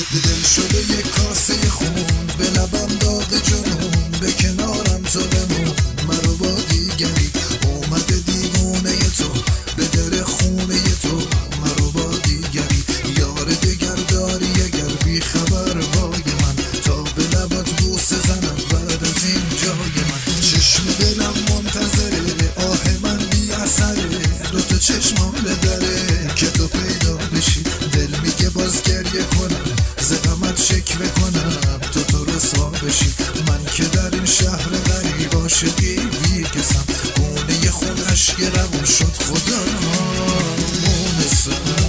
دل شده یک کاسه خون، به لبم داغ جنون، به کنارم تو بمون. مرو با دیگری اومده دیوونه تو، به در خونه تو. مرو با دیگری یار دگر داری اگر بی خبر وای من، تا به لبات بوسه زنم بعد از این جای من. چشم دلم منتظره، آه من بی اثره، دوتا چشمام دره که تو پیدا بشی. دل میگه باز گریه کنم، ز غمت شکوه کنم، تو رسوا بشی. من که در این شهر غریب عاشقی بی کسم، گونه خون اشک روون شد خدا مونسم.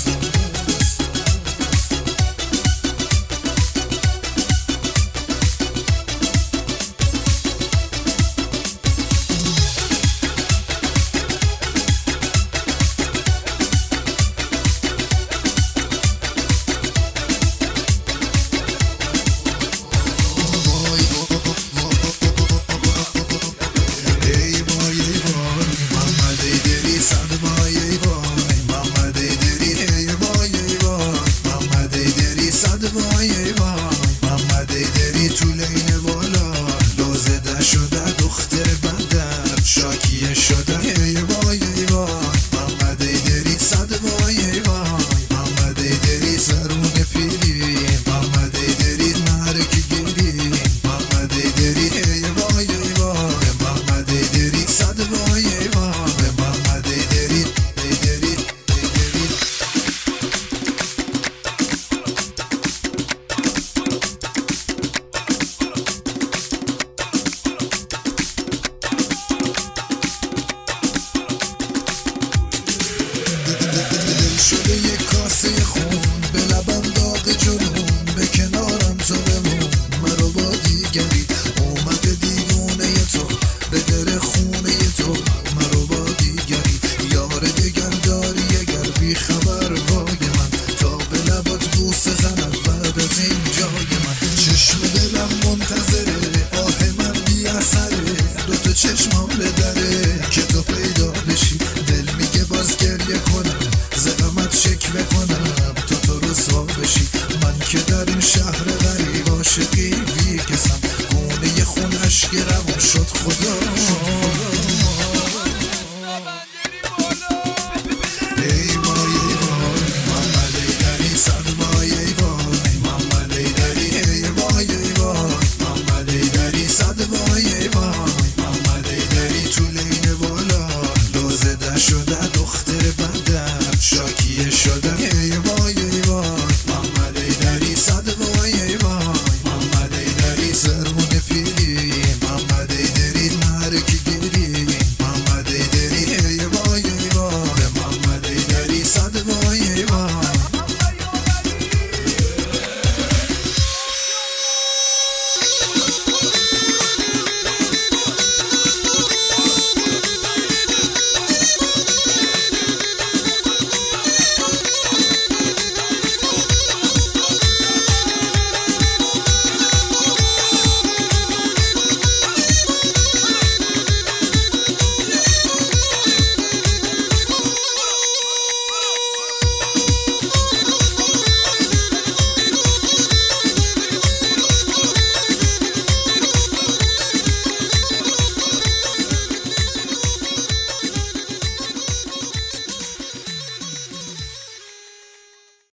محمد ایدری تو لین بالا، لوزده شده دختر بندر، شاکیه شده ای وای ای وای. محمد ایدری صد وای ای وای. محمد ایدری سرون پیری، محمد ایدری نهرک گیری، محمد ایدری ای وای ای وای. محمد ایدری صد وای ای وای. محمد ایدری ایدری شده یک کاسه خون، به لبم داغ جنون، به کنارم تو بمون. مرو با دیگری اومده دیوونه تو، به در خونه تو. مرو با دیگری یار دگر داری اگر بی خبر وای من، تا به لبات بوسه زنم بعد از این جای من. چشم دلم منتظره، آه من بی اثره، دوتا چشمام